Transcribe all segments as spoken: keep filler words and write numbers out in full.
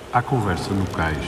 À conversa no cais.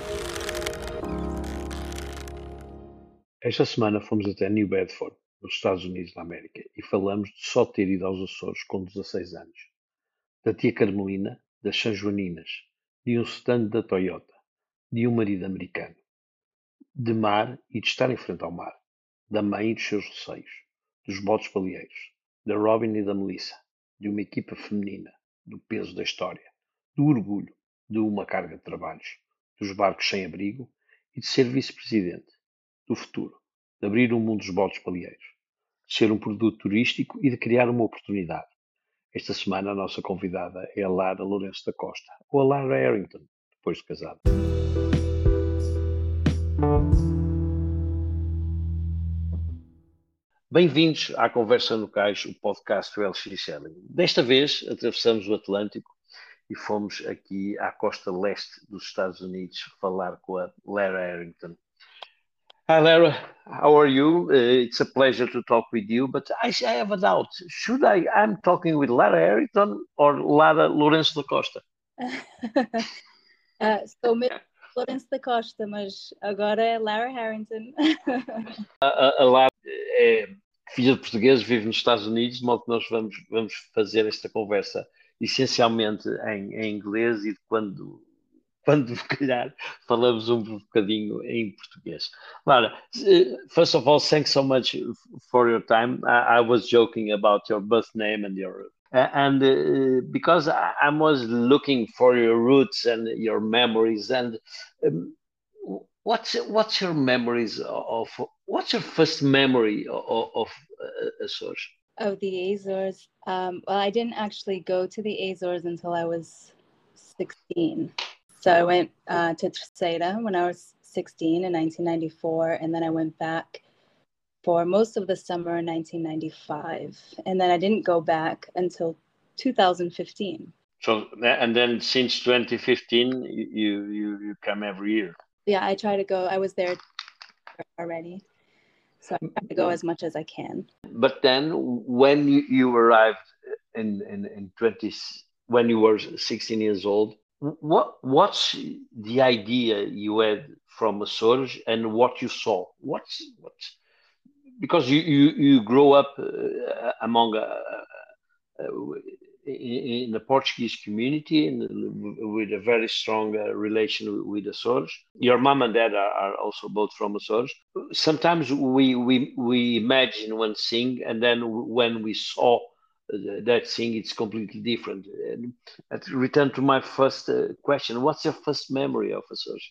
Esta semana fomos até New Bedford, nos Estados Unidos da América, e falamos de só ter ido aos Açores com dezasseis anos, da tia Carmelina, das Sanjoaninas, de um stand da Toyota, de um marido americano, de mar e de estar em frente ao mar, da mãe e dos seus receios, dos botes baleeiros, da Robin e da Melissa, de uma equipa feminina, do peso da história, do orgulho, de uma carga de trabalhos, dos barcos sem abrigo e de ser vice-presidente, do futuro, de abrir o mundo dos botes baleeiros, de ser um produto turístico e de criar uma oportunidade. Esta semana a nossa convidada é a Lara Lourenço da Costa, ou a Lara Harrington, depois de casada. Bem-vindos à Conversa no Cais, o podcast do L X Selling. Desta vez atravessamos o Atlântico e fomos aqui à costa leste dos Estados Unidos falar com a Lara Harrington. Hi Lara, how are you? Uh, it's a pleasure to talk with you, but I, I have a doubt. Should I, I'm talking with Lara Harrington or Lara Lourenço da Costa? uh, sou mesmo Lourenço da Costa, mas agora é Lara Harrington. a, a, a Lara é filha de portugueses, vive nos Estados Unidos, de modo que nós vamos, vamos fazer esta conversa essencialmente em, em inglês e quando, quando calhar falamos um bocadinho em português. Lara, first of all, thanks so much for your time. I, I was joking about your birth name and your uh, and uh, because I, I was looking for your roots and your memories and um, what's what's your memories of what's your first memory of, of uh, Azores? Of the Azores, um, well, I didn't actually go to the Azores until I was sixteen. So I went uh, to Terceira when I was sixteen in nineteen ninety-four, and then I went back for most of the summer in nineteen ninety-five, and then I didn't go back until two thousand fifteen. So, and then since twenty fifteen, you you you come every year. Yeah, I try to go. I was there already, so I try to go as much as I can. But then, when you, you arrived in, in in twenty, when you were sixteen years old, what what's the idea you had from Açores and what you saw? What's what's because you you, you grow up uh, among a, uh, in the Portuguese community and with a very strong uh, relation with Açores. Your mom and dad are, are also both from Açores. Sometimes we, we we imagine one thing, and then when we saw that thing, it's completely different. And to return to my first uh, question, what's your first memory of Açores?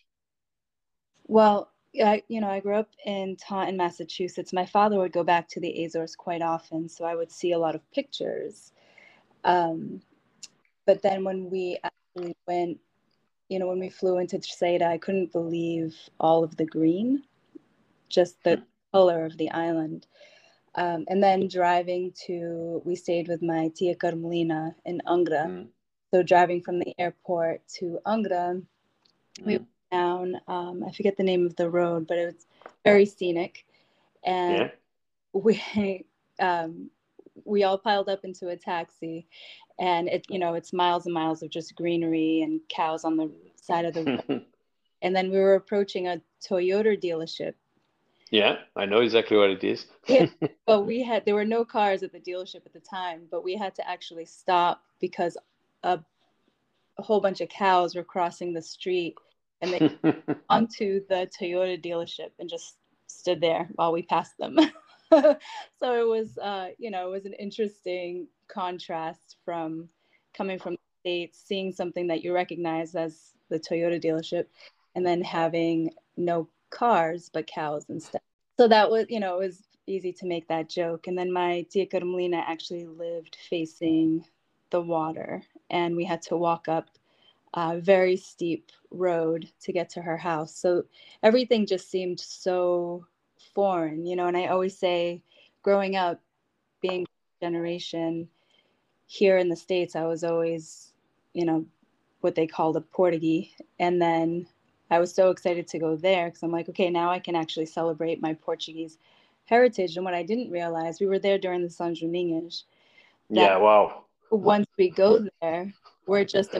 Well, I, you know, I grew up in Taunton, Massachusetts. My father would go back to the Azores quite often, so I would see a lot of pictures. Um, but then when we actually went, you know, when we flew into Terceira, I couldn't believe all of the green, just the mm. color of the island. Um, and then driving to, we stayed with my tia Carmelina in Angra. Mm. So driving from the airport to Angra, mm. we went down, um, I forget the name of the road, but it was very scenic. And yeah. we, um, we all piled up into a taxi, and it, you know, it's miles and miles of just greenery and cows on the side of the road. And then we were approaching a Toyota dealership. Yeah, I know exactly what it is. Yeah, but we had, there were no cars at the dealership at the time, but we had to actually stop because a, a whole bunch of cows were crossing the street, and they onto the Toyota dealership and just stood there while we passed them. So it was, uh, you know, it was an interesting contrast from coming from the States, seeing something that you recognize as the Toyota dealership, and then having no cars but cows instead. So that was, you know, it was easy to make that joke. And then my tia Carmelina actually lived facing the water, and we had to walk up a very steep road to get to her house. So everything just seemed so foreign, you know, and I always say, growing up, being generation here in the States, I was always, you know, what they called a Portuguese. And then I was so excited to go there because I'm like, okay, now I can actually celebrate my Portuguese heritage. And what I didn't realize, we were there during the São Joaninhas. Yeah, wow. Once we go there, we're just American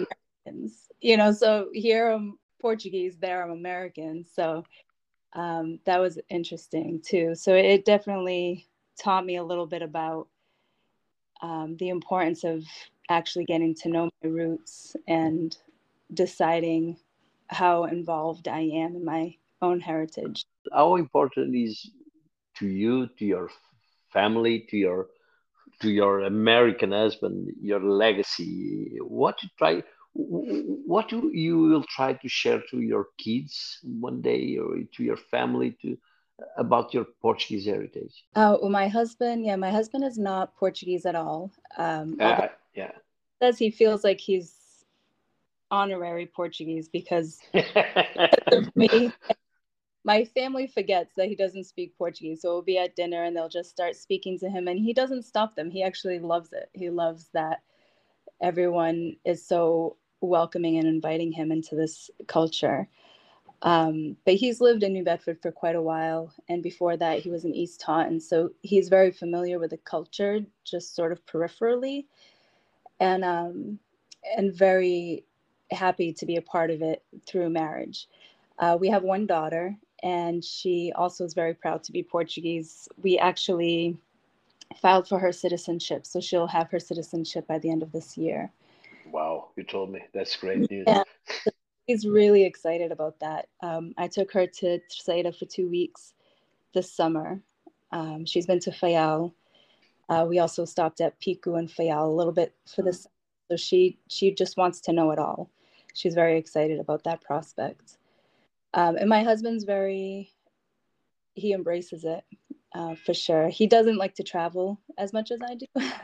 you know, so here I'm Portuguese, there I'm American. So um, that was interesting too. So it definitely taught me a little bit about um, the importance of actually getting to know my roots and deciding how involved I am in my own heritage. How important is to you, to your family, to your to your American husband, your legacy? What you try, what you you will try to share to your kids one day, or to your family, to about your Portuguese heritage? Uh, well, my husband, yeah, my husband is not Portuguese at all. Um, although Uh, yeah. he says he feels like he's honorary Portuguese because of me. My family forgets that he doesn't speak Portuguese. So we'll be at dinner and they'll just start speaking to him and he doesn't stop them. He actually loves it. He loves that everyone is so welcoming and inviting him into this culture. Um, but he's lived in New Bedford for quite a while. And before that, he was in East Taunton. So he's very familiar with the culture, just sort of peripherally, and, um, and very happy to be a part of it through marriage. Uh, we have one daughter, and she also is very proud to be Portuguese. We actually filed for her citizenship, so she'll have her citizenship by the end of this year. Wow, you told me. That's great news. Yeah, she's really excited about that. Um, I took her to Terceira for two weeks this summer. Um, she's been to Fayal. Uh, we also stopped at Pico and Fayal a little bit for this. So she she just wants to know it all. She's very excited about that prospect. Um, and my husband's very, he embraces it uh, for sure. He doesn't like to travel as much as I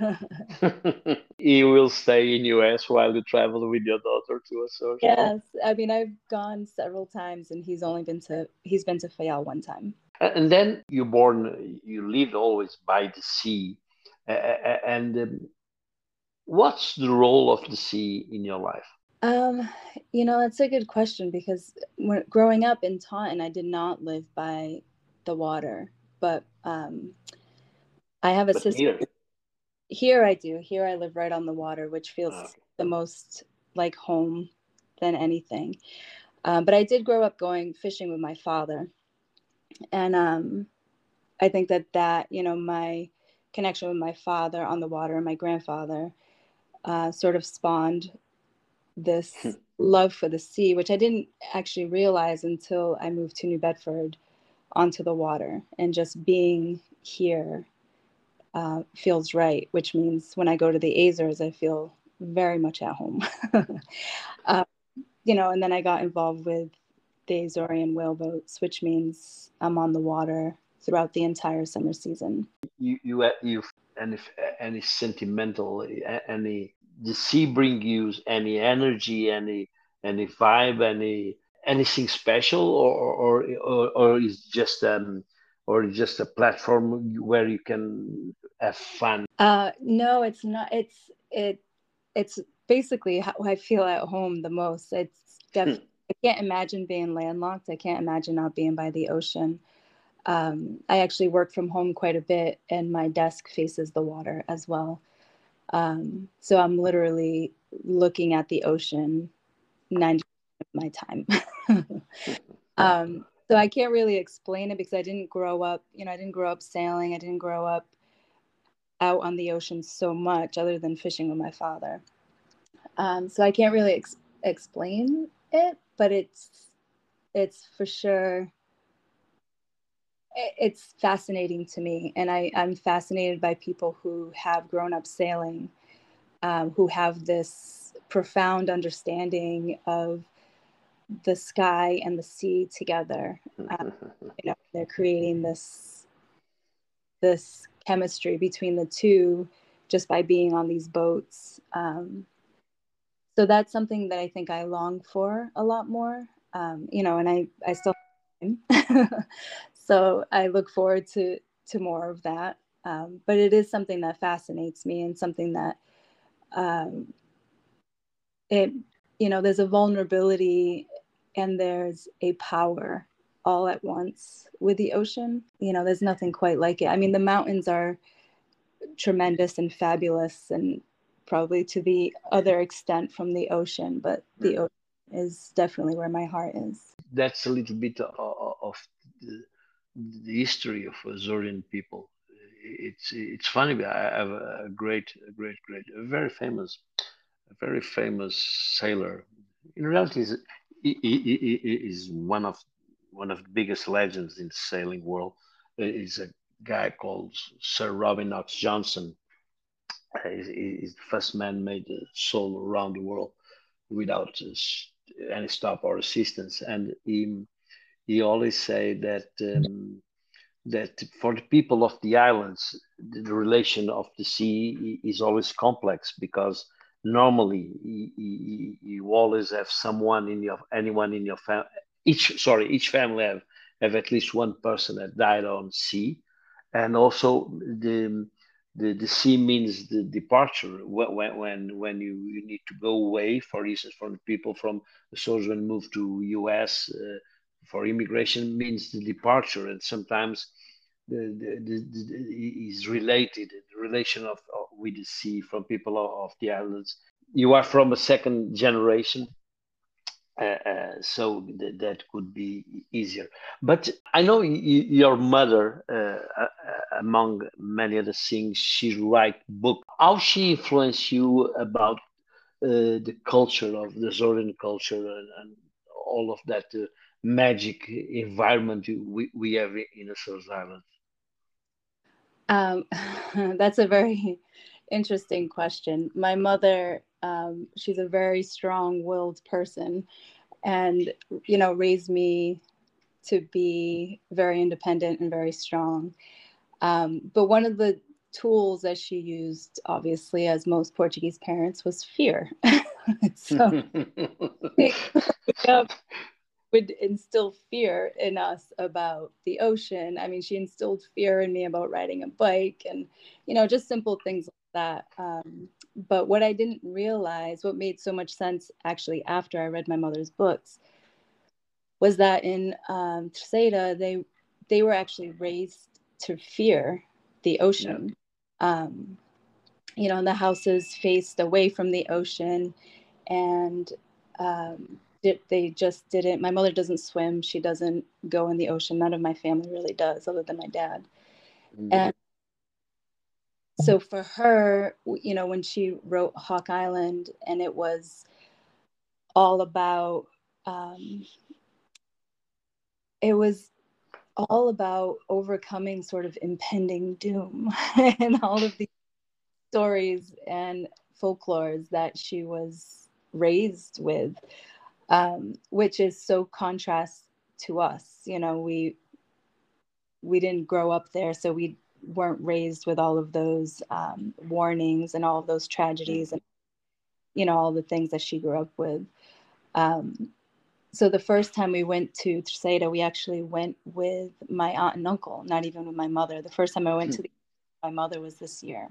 do. He will stay in U S while you travel with your daughter to Açores. Yes, I mean I've gone several times, and he's only been to he's been to Fayal one time. And then you born, you lived always by the sea. Uh, and um, what's the role of the sea in your life? Um, you know, that's a good question because when growing up in Taunton, I did not live by the water, but um, I have a But sister. here, Here I do. Here I live right on the water, which feels okay. the most like home than anything. Um, but I did grow up going fishing with my father. And um, I think that that, you know, my connection with my father on the water and my grandfather uh, sort of spawned this love for the sea, which I didn't actually realize until I moved to New Bedford onto the water. And just being here uh, feels right, which means when I go to the Azores, I feel very much at home. uh, you know, and then I got involved with the Azorean whaleboats, which means I'm on the water throughout the entire summer season. You you uh, you any any sentimental, any, the sea bring you any energy, any any vibe, any anything special, or or or, or is just um or just a platform where you can have fun? Uh, no, it's not. It's it. It's basically how I feel at home the most. It's definitely. I can't imagine being landlocked. I can't imagine not being by the ocean. Um, I actually work from home quite a bit, and my desk faces the water as well. Um, so I'm literally looking at the ocean ninety percent of my time. um, so I can't really explain it because I didn't grow up, you know, I didn't grow up sailing. I didn't grow up out on the ocean so much other than fishing with my father. Um, so I can't really ex- explain it, but it's it's for sure it's fascinating to me, and I, I'm fascinated by people who have grown up sailing, um, who have this profound understanding of the sky and the sea together. Um, you know, they're creating this this chemistry between the two just by being on these boats. Um, so that's something that I think I long for a lot more. Um, you know, and I I still so I look forward to to more of that. Um, but it is something that fascinates me and something that um, it you know there's a vulnerability and there's a power all at once with the ocean. You know, there's nothing quite like it. I mean, the mountains are tremendous and fabulous, and probably to the other extent from the ocean, but the ocean is definitely where my heart is. That's a little bit of, of the, the history of Azorean people. It's it's funny. But I have a great, a great, great, a very famous, a very famous sailor. In reality, is he, he, he he is one of one of the biggest legends in the sailing world. Is a guy called Sir Robin Knox Johnson. He's, he's the first man made a sail around the world without uh, any stop or assistance, and he he always say that um, that for the people of the islands, the, the relation of the sea is always complex because normally you, you, you always have someone in your anyone in your family. Each sorry, each family have have at least one person that died on sea, and also the the, the sea means the departure when when when you, you need to go away. For instance, from the people from the soldiers when move to U S uh, for immigration means the departure, and sometimes the, the, the, the is related the relation of, of with the sea from people of, of the islands. You are from a second generation, uh, uh, so th- that could be easier. But I know y- y- your mother, uh, uh, among many other things, she write book. How she influenced you about uh, the culture of the Zoran culture, and, and all of that uh, magic environment we, we have in Azores Islands? Um, that's a very interesting question. My mother, um, she's a very strong-willed person, and you know, raised me to be very independent and very strong. Um, but one of the tools that she used, obviously, as most Portuguese parents, was fear. So yeah, would instill fear in us about the ocean. I mean, she instilled fear in me about riding a bike and, you know, just simple things like that. Um, but what I didn't realize, what made so much sense actually after I read my mother's books, was that in um, Terceira, they they were actually raised to fear the Yeah. ocean. Um, you know, the houses faced away from the ocean, and um, it, they just didn't. My mother doesn't swim; she doesn't go in the ocean. None of my family really does, other than my dad. Mm. And so for her, you know, when she wrote Hawk Island, and it was all about, um, it was all about overcoming sort of impending doom and all of these stories and folklores that she was raised with, um, which is so contrast to us. You know, we we didn't grow up there, so we weren't raised with all of those um, warnings and all of those tragedies and, you know, all the things that she grew up with. Um, so the first time we went to Terceira, we actually went with my aunt and uncle, not even with my mother. The first time I went to the, my mother was this year.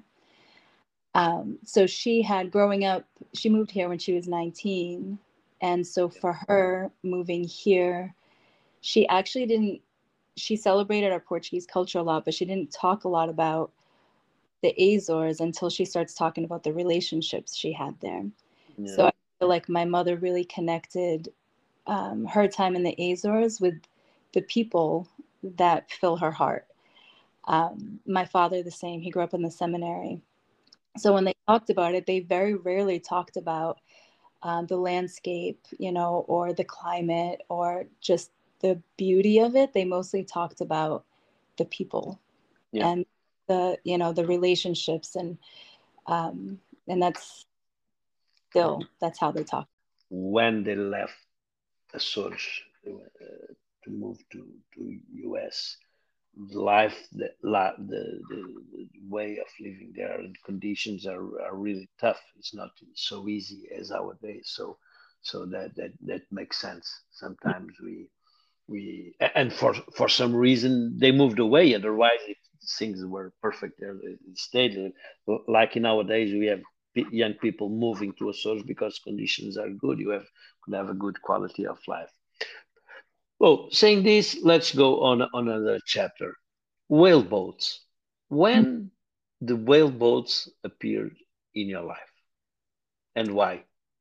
Um, so she had, growing up, she moved here when she was nineteen. And so for her moving here, she actually didn't, she celebrated our Portuguese culture a lot, but she didn't talk a lot about the Azores until she starts talking about the relationships she had there. Yeah. So I feel like my mother really connected um, her time in the Azores with the people that fill her heart. Um, my father, the same. He grew up in the seminary. So when they talked about it, they very rarely talked about um, the landscape, you know, or the climate, or just the beauty of it. They mostly talked about the people, Yeah. and the, you know, the relationships, and um, and that's still, that's how they talk. When they left Azores uh, to move to to U S, life, the, la, the, the, the way of living there and conditions are, are really tough. It's not so easy as nowadays. So so that that that makes sense. Sometimes we we and for for some reason they moved away. Otherwise, if things were perfect there, they stayed. Like nowadays, we have young people moving to Açores because conditions are good. You have could have a good quality of life. Well, saying this, let's go on on another chapter. Whale boats. When the whale boats appeared in your life? and why?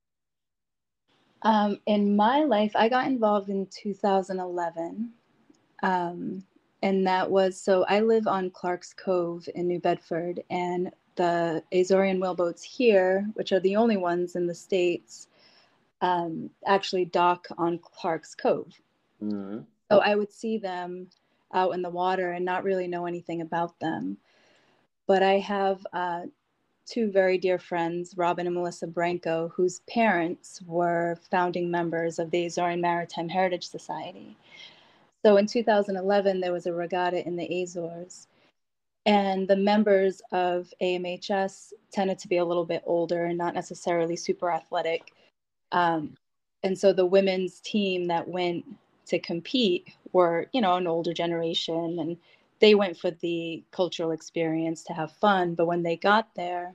Um, in my life, I got involved in two thousand eleven. Um, and that was so I live on Clark's Cove in New Bedford, and the Azorian whaleboats here, which are the only ones in the States, um, actually dock on Clark's Cove. Mm-hmm. So I would see them out in the water and not really know anything about them. But I have uh, two very dear friends, Robin and Melissa Branco, whose parents were founding members of the Azorean Maritime Heritage Society. So in two thousand eleven, there was a regatta in the Azores, and the members of A M H S tended to be a little bit older and not necessarily super athletic. Um, and so the women's team that went to compete were, you know, an older generation, and they went for the cultural experience to have fun. But when they got there,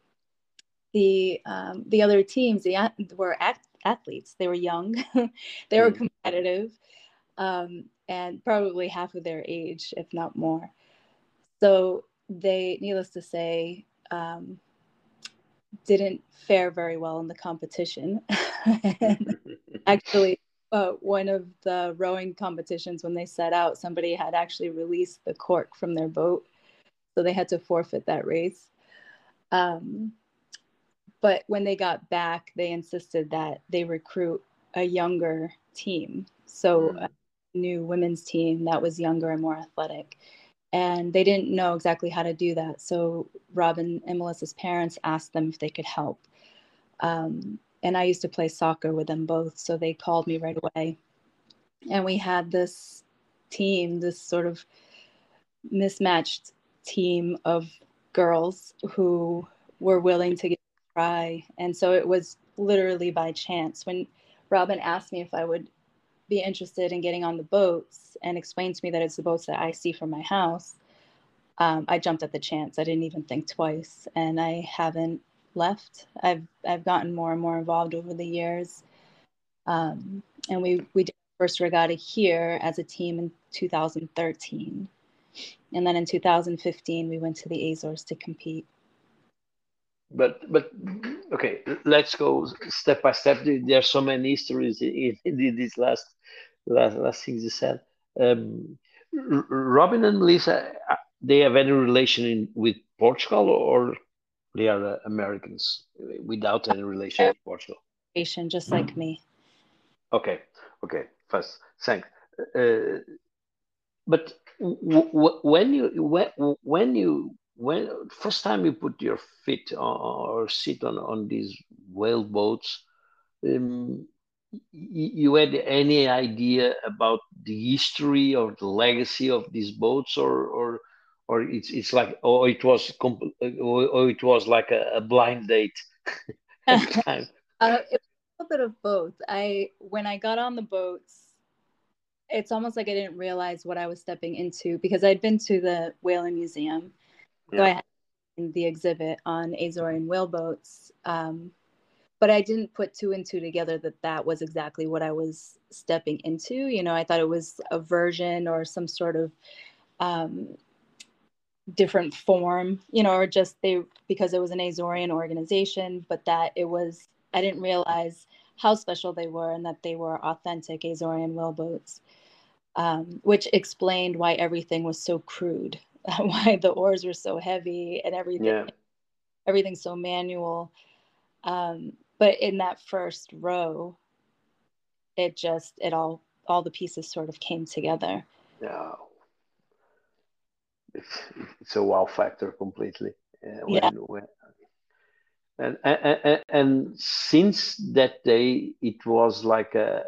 the um, the other teams the, were act- athletes. They were young, they were competitive, um, and probably half of their age, if not more. So they, needless to say, um, didn't fare very well in the competition. And actually, uh, one of the rowing competitions, when they set out, somebody had actually released the cork from their boat, so they had to forfeit that race. Um, but when they got back, they insisted that they recruit a younger team, so Mm. a new women's team that was younger and more athletic. And they didn't know exactly how to do that. So Robin and Melissa's parents asked them if they could help. Um, and I used to play soccer with them both, so they called me right away. And we had this team, this sort of mismatched team of girls who were willing to give it a try. And so it was literally by chance. When Robin asked me if I would be interested in getting on the boats and explained to me that it's the boats that I see from my house, um, I jumped at the chance. I didn't even think twice, and I haven't left. I've I've gotten more and more involved over the years, um, and we we did our first regatta here as a team in two thousand thirteen, and then in two thousand fifteen we went to the Azores to compete. But but okay, let's go step by step. There are so many histories in, in these last last last things you said. Um, R- Robin and Melissa, uh, they have any relation in, with Portugal, or they are uh, Americans without any relation They're with Portugal? Asian, just like me. Okay, okay, first, thanks. Uh, but w- w- when you when when you when first time you put your feet on, or sit on on these whale boats, um, y- you had any idea about the history or the legacy of these boats, or or or it's it's like, or it was comp- or, or it was like a, a blind date at the time. Uh, it was a little bit of both. I When I got on the boats, it's almost like I didn't realize what I was stepping into because I'd been to the Whaling Museum, so Yeah. I had the exhibit on Azorian whaleboats. Um, but I didn't put two and two together that that was exactly what I was stepping into. You know, I thought it was a version or some sort of um, different form, you know, or just they, because it was an Azorian organization, but that it was, I didn't realize how special they were and that they were authentic Azorian whaleboats, um, which explained why everything was so crude, why the oars were so heavy and everything, Yeah. everything's so manual. Um, but in that first row, it just, it all, all the pieces sort of came together. Yeah. It's, it's a wow factor completely. Uh, Yeah. when when and, and and and since that day, it was like a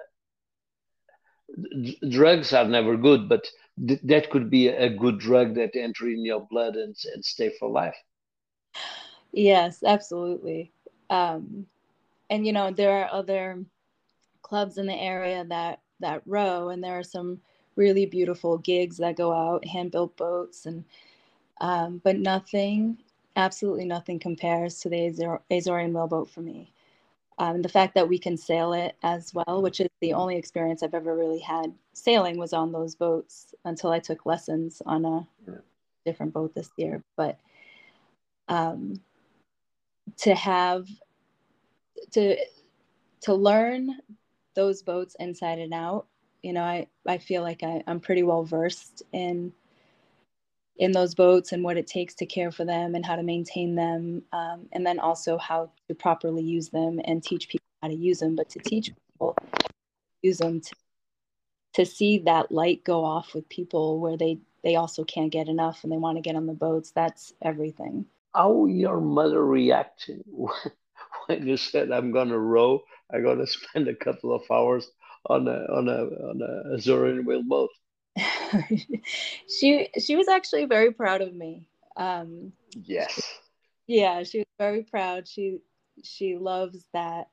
d- drugs are never good, but th- that could be a good drug that enter in your blood and and stay for life. Yes, absolutely. Um, and you know, there are other clubs in the area that that row, and there are some really beautiful gigs that go out, hand built boats, and um, but nothing, absolutely nothing compares to the Azor- Azorian whaleboat for me. Um, the fact that we can sail it as well, which is the only experience I've ever really had sailing, was on those boats until I took lessons on a Yeah. different boat this year. But um, to have to to learn those boats inside and out. You know, I, I feel like I, I'm pretty well versed in in those boats and what it takes to care for them and how to maintain them, um, and then also how to properly use them and teach people how to use them. But to teach people to use them, to, to see that light go off with people where they they also can't get enough and they want to get on the boats, that's everything. How your mother reacted when you said, "I'm gonna row. I'm gonna spend a couple of hours on a on a on a Azorean whaleboat"? she she was actually very proud of me. Um, Yes. yeah, she was very proud. She she loves that.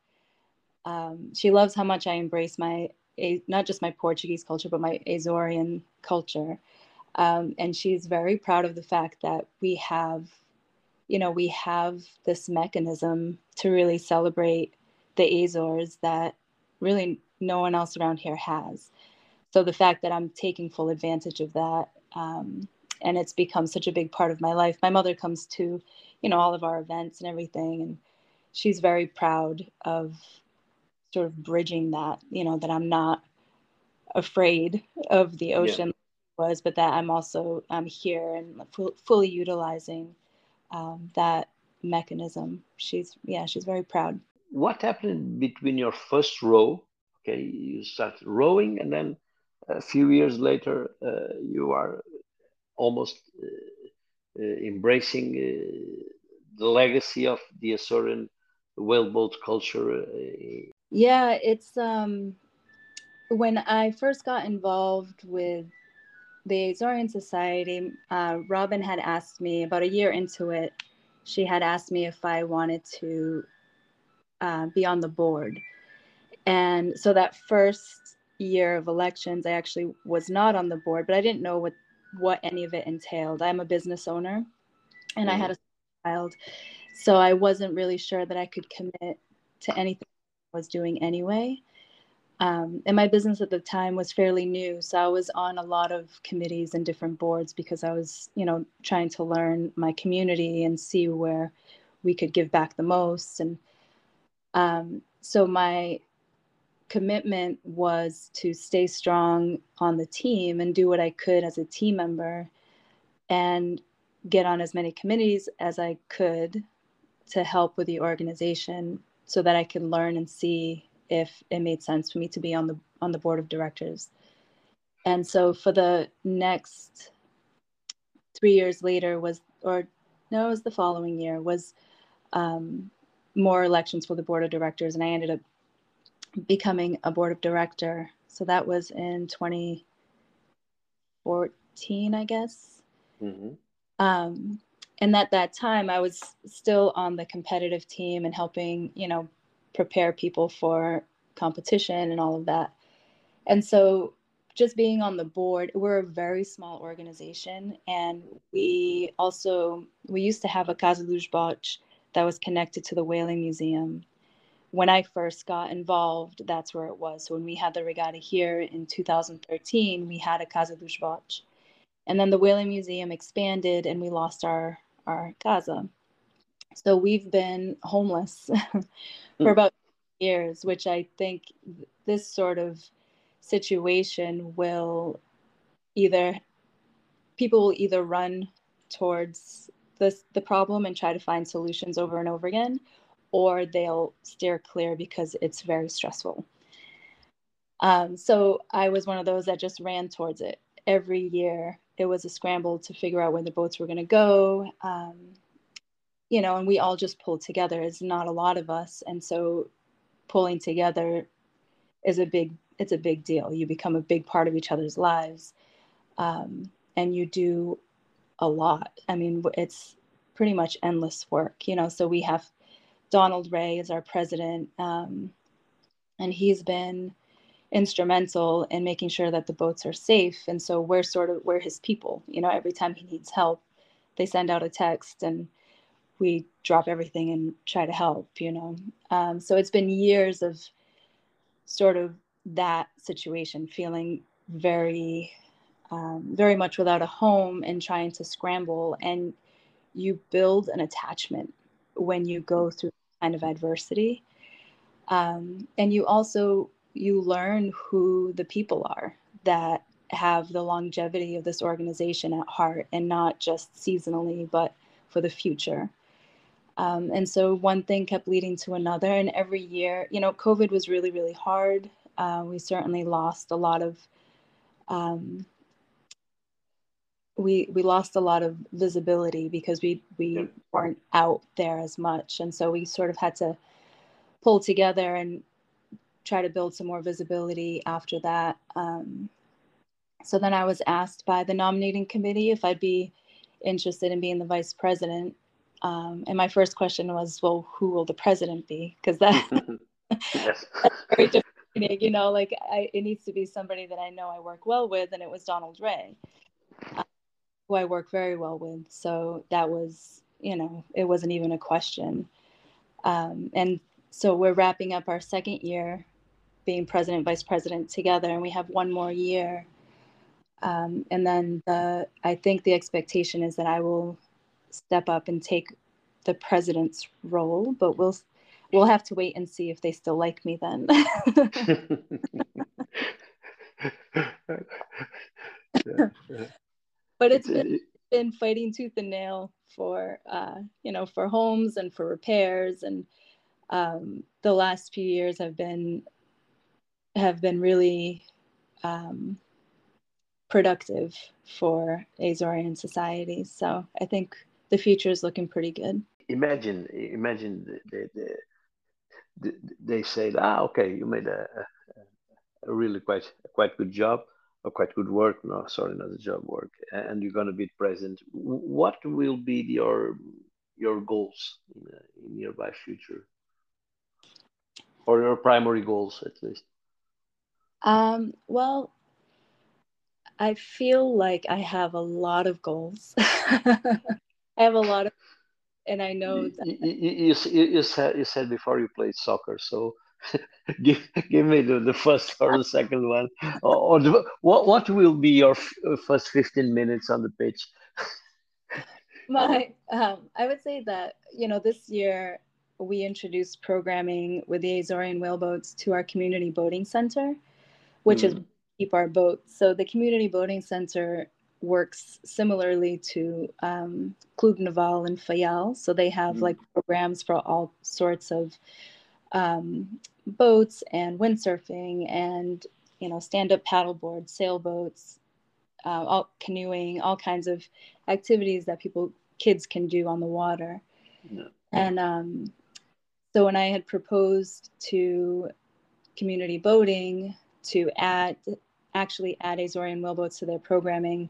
Um, she loves how much I embrace my a, not just my Portuguese culture, but my Azorean culture. Um, and she's very proud of the fact that we have, you know, we have this mechanism to really celebrate the Azores that really no one else around here has. So the fact that I'm taking full advantage of that, um, and it's become such a big part of my life. My mother comes to, you know, all of our events and everything, and she's very proud of sort of bridging that, you know, that I'm not afraid of the Yeah. ocean was, but that I'm also I'm here and fu- fully utilizing um, that mechanism. She's yeah, she's very proud. What happened between your first row? Okay, you started rowing, and then a few years later, uh, you are almost uh, uh, embracing uh, the legacy of the Azorean whaleboat culture. Uh, Yeah, it's um when I first got involved with the Azorian Society, uh, Robin had asked me about a year into it. She had asked me if I wanted to uh, be on the board. And so that first year of elections, I actually was not on the board, but I didn't know what, what any of it entailed. I'm a business owner and I had mhm. a child. So I wasn't really sure that I could commit to anything I was doing anyway. Um, and my business at the time was fairly new. So I was on a lot of committees and different boards because I was, you know, trying to learn my community and see where we could give back the most. And um, so my commitment was to stay strong on the team and do what I could as a team member and get on as many committees as I could to help with the organization so that I could learn and see if it made sense for me to be on the on the board of directors. And so for the next three years later was or no, it was the following year was um, more elections for the board of directors, and I ended up becoming a board of director. So that was in twenty fourteen, I guess. Mhm. Um, and at that time, I was still on the competitive team and helping, you know, prepare people for competition and all of that. And so just being on the board, we're a very small organization. And we also, we used to have a Casa dos Botes that was connected to the Whaling Museum. When I first got involved, that's where it was. So when we had the regatta here in two thousand thirteen, we had a Casa dos Botes. And then the Whaling Museum expanded and we lost our, our casa. So we've been homeless for Hmm. about years, which I think this sort of situation will either, people will either run towards this, the problem and try to find solutions over and over again, or they'll steer clear because it's very stressful. Um, so I was one of those that just ran towards it. Every year, it was a scramble to figure out where the boats were going to go. Um, you know, and we all just pulled together. It's not a lot of us, and so pulling together is a big. It's a big deal. You become a big part of each other's lives, um, and you do a lot. I mean, it's pretty much endless work. You know, so we have Donald Ray as our president, um, and he's been instrumental in making sure that the boats are safe. And so we're sort of we're his people. You know, every time he needs help, they send out a text and we drop everything and try to help. You know, um, so it's been years of sort of that situation, feeling very, um, very much without a home and trying to scramble. And you build an attachment when you go through kind of adversity. Um, and you also, you learn who the people are that have the longevity of this organization at heart, and not just seasonally, but for the future. Um, and so one thing kept leading to another. And every year, you know, COVID was really, really hard. Uh, we certainly lost a lot of, um, we we lost a lot of visibility because we Yeah. we weren't out there as much, and so we sort of had to pull together and try to build some more visibility after that. Um, so then I was asked by the nominating committee if I'd be interested in being the vice president. Um, and my first question was, well, who will the president be? Because that Yes. that's very different, you know, like I, it needs to be somebody that I know I work well with, and it was Donald Ray, uh, who I work very well with. So that was, you know, it wasn't even a question. Um, and so we're wrapping up our second year being president, vice president together, and we have one more year. Um, and then the, I think the expectation is that I will step up and take the president's role, but we'll we'll have to wait and see if they still like me then. Yeah, yeah. But it's It's been it, been fighting tooth and nail for uh, you know, for homes and for repairs, and um, the last few years have been have been really um, productive for Azorian society. So I think the future is looking pretty good. imagine imagine the, the, the, the, they said, ah, okay, you made a, a really quite a quite good job or quite good work. No, sorry, not a job work, and you're gonna be present. What will be your your goals in, uh, in nearby future, or your primary goals at least? Um, well, I feel like I have a lot of goals. I have a lot of, and I know You, that you, you, you, you said you said before you played soccer, so give give me the, the first or the second one, or, or the, what what will be your f- first fifteen minutes on the pitch? my, um, I would say that, you know, this year we introduced programming with the Azorian whaleboats to our community boating center, which is Mm, keep our boats. So the community boating center works similarly to um, Club Naval and Fayal. So they have mm, like programs for all sorts of um, boats and windsurfing and, you know, stand-up paddleboard, sailboats, uh, all canoeing, all kinds of activities that people kids can do on the water. yeah, And um, so when I had proposed to community boating to add actually add Azorian whaleboats to their programming,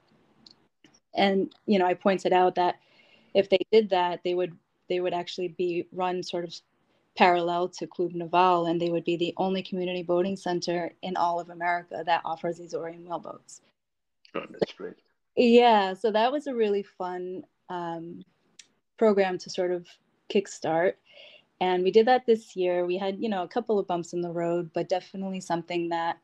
and you know, I pointed out that if they did that, they would they would actually be run sort of parallel to Club Naval, and they would be the only community boating center in all of America that offers Azorian whaleboats. oh, that's great. Yeah, so that was a really fun um, program to sort of kickstart. And we did that this year. We had, you know, a couple of bumps in the road, but definitely something that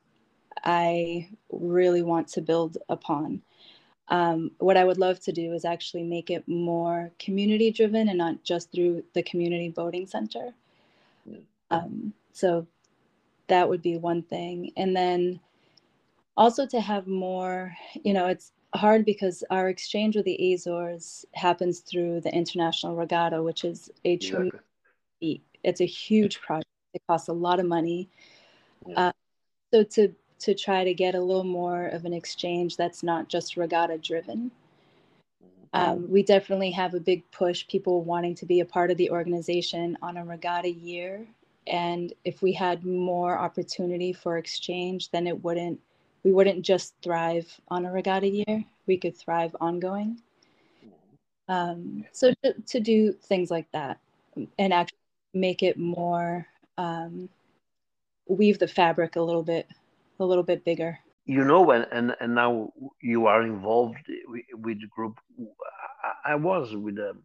I really want to build upon. Um, what I would love to do is actually make it more community driven and not just through the community boating center. Yeah. Um, so that would be one thing. And then also to have more, you know, it's hard because our exchange with the Azores happens through the International Regatta, which is a tremendous Exactly. feat. It's a huge project. It costs a lot of money. Yeah. Uh, so to to try to get a little more of an exchange that's not just regatta driven. Mhm. Um, we definitely have a big push, people wanting to be a part of the organization on a regatta year. And if we had more opportunity for exchange, then it wouldn't, we wouldn't just thrive on a regatta year. We could thrive ongoing. Mhm. Um, so to, to do things like that and actually make it more, um, weave the fabric a little bit, a little bit bigger. You know, and, and and now you are involved with, with the group. I, I was with a,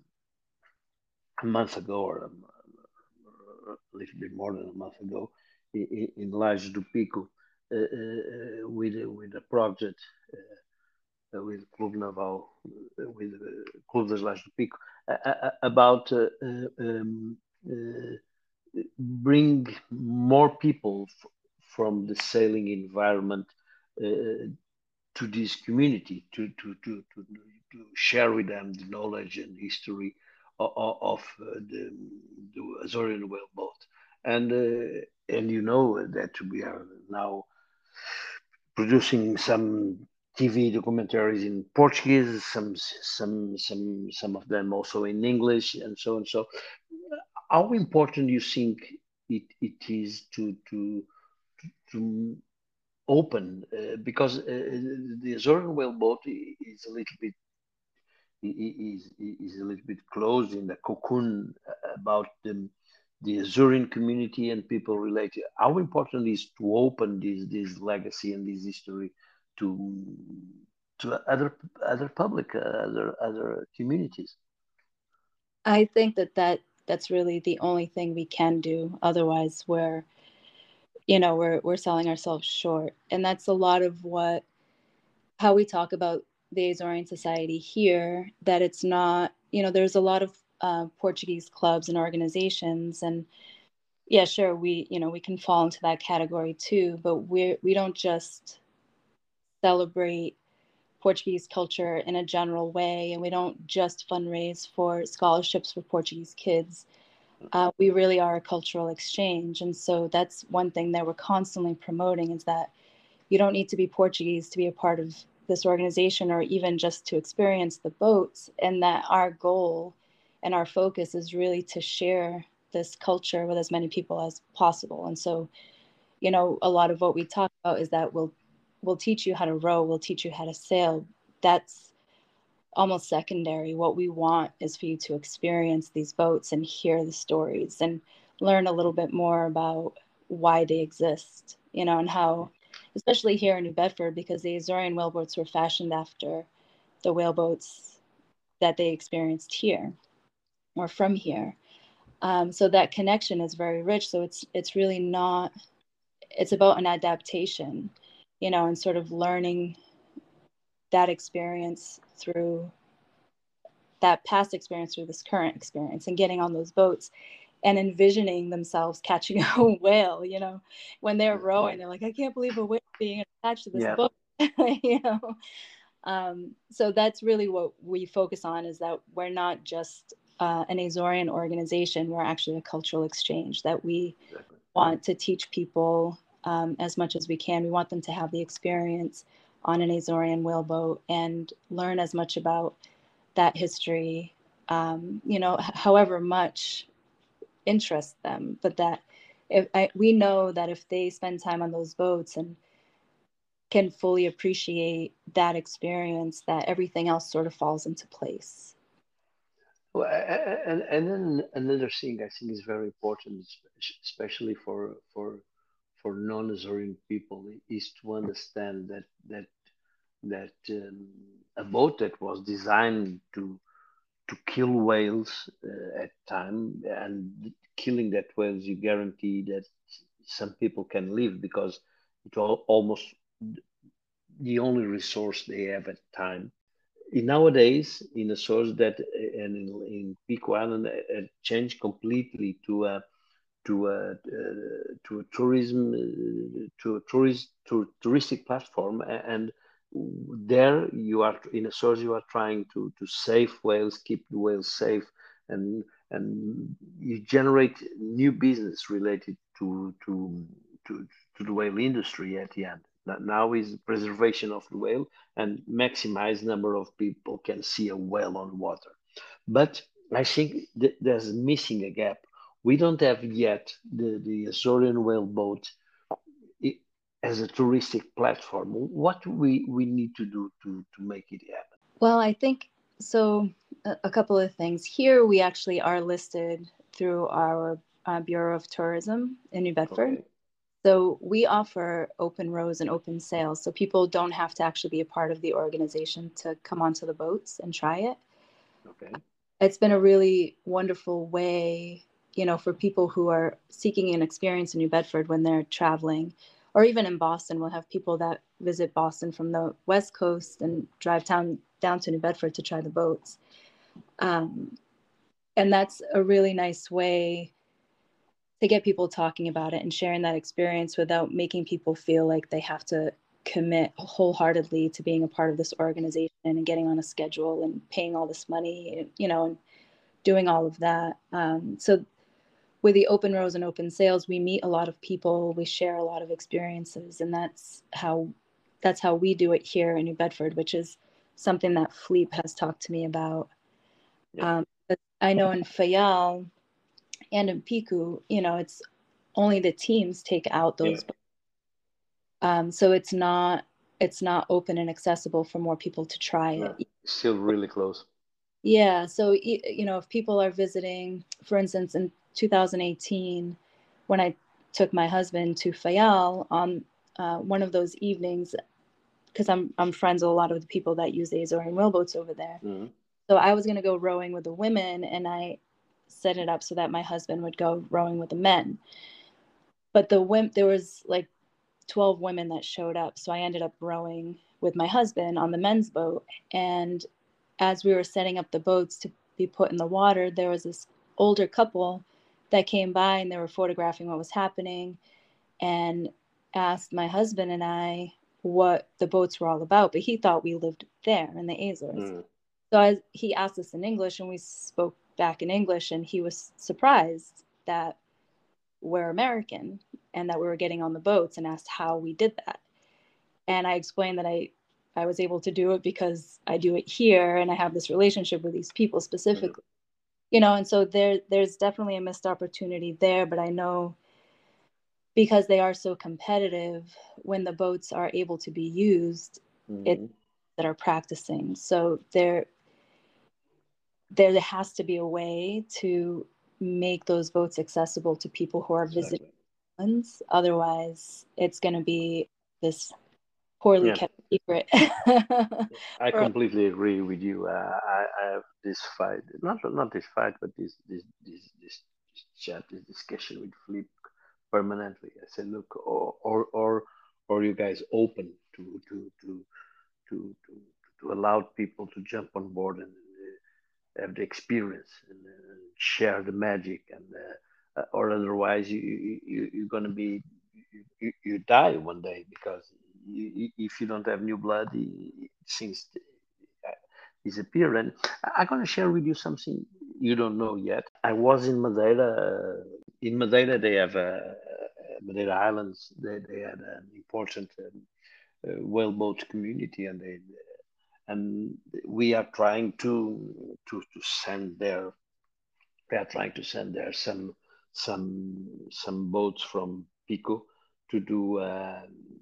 a month ago, or a, a little bit more than a month ago, in, in Laje do Pico, uh, uh, with a- with a project uh, with Clube Naval, uh, with uh, Clube das Lajes do Pico, uh, uh, about uh, uh, um, uh, bring more people f- from the sailing environment uh, to this community to, to, to, to, to share with them the knowledge and history of, of uh, the, the Azorian whaleboat. And, uh, and you know that we are now producing some T V documentaries in Portuguese, some some some some of them also in English, and so on. So, how important do you think it, it is to to to open uh, because uh, the Azorean whaleboat is a little bit is is a little bit closed in the cocoon about the the Azorean community and people related. How important is to open this this legacy and this history to to other other public uh, other other communities? I think that, that that's really the only thing we can do. Otherwise, we're, you know, we're we're selling ourselves short. And that's a lot of what how we talk about the Azorean society here, that it's not, you know, there's a lot of uh, Portuguese clubs and organizations, and yeah, sure, we, you know, we can fall into that category too, but we're we don't just celebrate Portuguese culture in a general way, and we don't just fundraise for scholarships for Portuguese kids. Uh, we really are a cultural exchange, and so that's one thing that we're constantly promoting, is that you don't need to be Portuguese to be a part of this organization, or even just to experience the boats, and that our goal and our focus is really to share this culture with as many people as possible. And so, you know, a lot of what we talk about is that we'll we'll teach you how to row, we'll teach you how to sail. That's almost secondary. What we want is for you to experience these boats and hear the stories and learn a little bit more about why they exist, you know, and how, especially here in New Bedford, because the Azorean whaleboats were fashioned after the whaleboats that they experienced here or from here. Um, so that connection is very rich. So it's it's really not, it's about an adaptation, you know, and sort of learning that experience through that past experience through this current experience, and getting on those boats and envisioning themselves catching a whale, you know, when they're rowing, they're like, I can't believe a whale being attached to this Yeah. boat, you know. Um, so that's really what we focus on, is that we're not just uh, an Azorean organization, we're actually a cultural exchange, that we Exactly. want to teach people um, as much as we can. We want them to have the experience on an Azorean whaleboat and learn as much about that history, um, you know, however much interests them. But that if I, we know that if they spend time on those boats and can fully appreciate that experience, that everything else sort of falls into place. Well, and and then another thing I think is very important, especially for for for non-Azorean people, is to understand that that that um, a boat that was designed to to kill whales uh, at time, and killing that whales, you guarantee that some people can live because it all, almost the only resource they have at time. In nowadays, in a source that uh, and in, in Pico Island, uh, uh, changed completely to a to a uh, to a tourism uh, to a tourist to touristic platform, a- and there you are in a source you are trying to to save whales, keep the whales safe, and and you generate new business related to to to to the whale industry at the end. Now now is preservation of the whale and maximize number of people can see a whale on water. But I think th- there's missing a gap. We don't have yet the, the Azorian whaleboat i- as a touristic platform. What do we, we need to do to, to make it happen? Well, I think so. A, a couple of things. Here, we actually are listed through our uh, Bureau of Tourism in New Bedford. Okay, So we offer open rows and open sales. So people don't have to actually be a part of the organization to come onto the boats and try it. okay, It's been a really wonderful way, you know, for people who are seeking an experience in New Bedford when they're traveling, or even in Boston. We'll have people that visit Boston from the West Coast and drive down down to New Bedford to try the boats. Um, and that's a really nice way to get people talking about it and sharing that experience without making people feel like they have to commit wholeheartedly to being a part of this organization and getting on a schedule and paying all this money, you know, and doing all of that. Um, so with the open rows and open sales, we meet a lot of people, we share a lot of experiences, and that's how that's how we do it here in New Bedford, which is something that Philippe has talked to me about. Yeah. Um, but I know in Fayal and in Piku, you know, it's only the teams take out those. Yeah. Um, so it's not it's not open and accessible for more people to try it. Yeah, still really close. Yeah. So, you know, if people are visiting, for instance, in two thousand eighteen, when I took my husband to Fayal on uh, one of those evenings, because I'm I'm friends with a lot of the people that use the Azorean whaleboats over there. Mm-hmm. So I was going to go rowing with the women, and I set it up so that my husband would go rowing with the men. But the women, there was like twelve women that showed up. So I ended up rowing with my husband on the men's boat. And as we were setting up the boats to be put in the water, there was this older couple that came by and they were photographing what was happening and asked my husband and I what the boats were all about. But he thought we lived there in the Azores. Mm. So I, he asked us in English and we spoke back in English, and he was surprised that we're American and that we were getting on the boats, and asked how we did that. And I explained that I, I was able to do it because I do it here and I have this relationship with these people specifically, mm-hmm. you know, and so there, there's definitely a missed opportunity there, but I know because they are so competitive, when the boats are able to be used, mm-hmm. it that are practicing. So there, there has to be a way to make those boats accessible to people who are exactly. visiting islands. Otherwise, it's going to be this poorly yeah. kept secret. I completely agree with you. Uh, I, I have this fight, not not this fight, but this this this this, this chat, this discussion with Philippe permanently. I said, look, or or or, or you guys open to to to to to to allow people to jump on board and uh, have the experience and uh, share the magic, and uh, uh, or otherwise you, you you're gonna be you, you die one day, because you, if you don't have new blood, things disappear. And I'm gonna share with you something you don't know yet. I was in Madeira. In Madeira, they have a Madeira Islands. They they had an important um, uh, whaleboat community, and they and we are trying to to to send there. We are trying to send there some some some boats from Pico to do uh,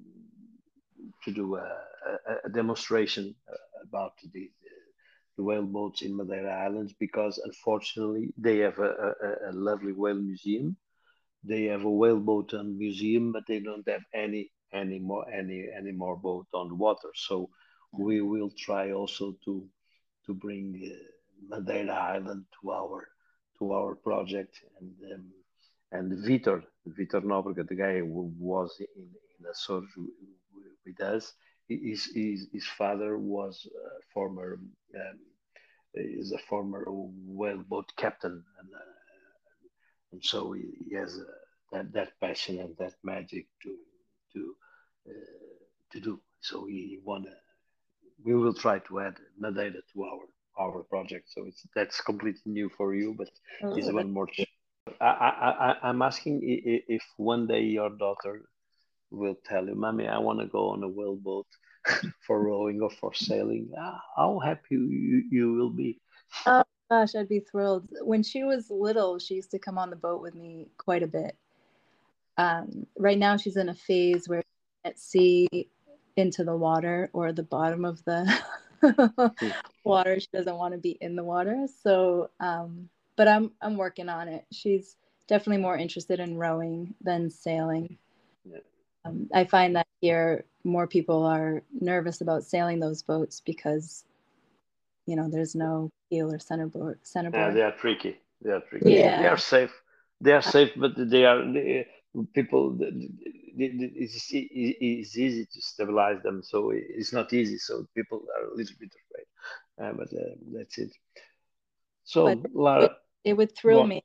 to do a, a, a demonstration about the the whale boats in Madeira Islands, because unfortunately they have a, a, a lovely whale museum. They have a whaleboat and museum, but they don't have any any more any any more boat on the water. So we will try also to to bring uh, Madeira Island to our to our project. And um, and Vitor Vitor Nóbrega, the guy who was in in Açores with us, his his, his father was a former um, is a former whaleboat captain, and uh, and so he, he has uh, that that passion and that magic to to uh, to do. So we want to we will try to add Madeira to our our project. So it's that's completely new for you, but oh, it's one more. I, I, I, I'm asking if one day your daughter will tell you, Mommy, I want to go on a whaleboat for rowing or for sailing. How happy you, you will be. Oh gosh, I'd be thrilled. When she was little, she used to come on the boat with me quite a bit. Um, right now she's in a phase where she can't see into the water or the bottom of the water. She doesn't want to be in the water. So, um, but I'm I'm working on it. She's definitely more interested in rowing than sailing. Yeah. Um, I find that here more people are nervous about sailing those boats because, you know, there's no keel or centerboard. Centerboard. Yeah, they are tricky. They are tricky. Yeah. They are safe. They are safe, but they are they, people. It's, it's easy to stabilize them, so it's not easy. So people are a little bit afraid. Uh, but uh, that's it. So, but Lara, it would thrill me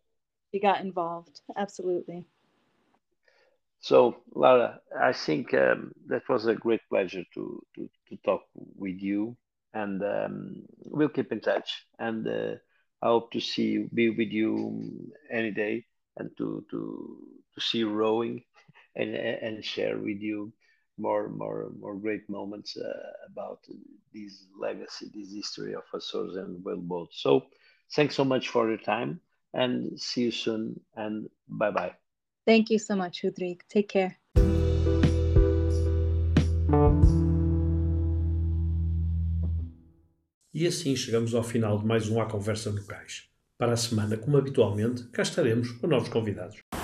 she got involved. Absolutely. So, Laura, I think um, that was a great pleasure to, to, to talk with you, and um, we'll keep in touch. And uh, I hope to see you, be with you any day, and to to to see you rowing, and and share with you more more more great moments uh, about this legacy, this history of Açores and whaleboats. So, thanks so much for your time, and see you soon. And bye bye. Thank you so much, Rodrigo. Take care. E assim chegamos ao final de mais um A Conversa no Cais. Para a semana, como habitualmente, cá estaremos com novos convidados.